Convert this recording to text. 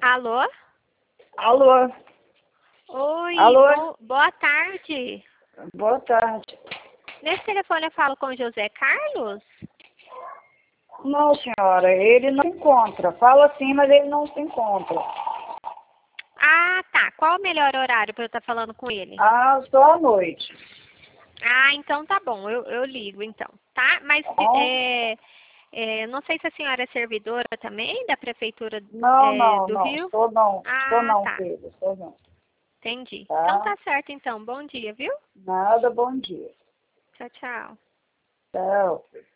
Alô? Alô? Oi, Alô? boa tarde. Boa tarde. Nesse telefone eu falo com o José Carlos? Não, senhora, ele não se encontra. Fala sim, mas ele não se encontra. Ah, tá. Qual o melhor horário para eu estar falando com ele? Ah, só à noite. Ah, então tá bom. Eu ligo então, tá? Mas Tá bom? não sei se a senhora é servidora também da Prefeitura Não, não, do não. Rio? Sou não. Sou Ah, não, tá. filho. Sou não. Entendi. Então Tá? tá certo então. Bom dia, viu? Nada, bom dia. Tchau, tchau. Tchau.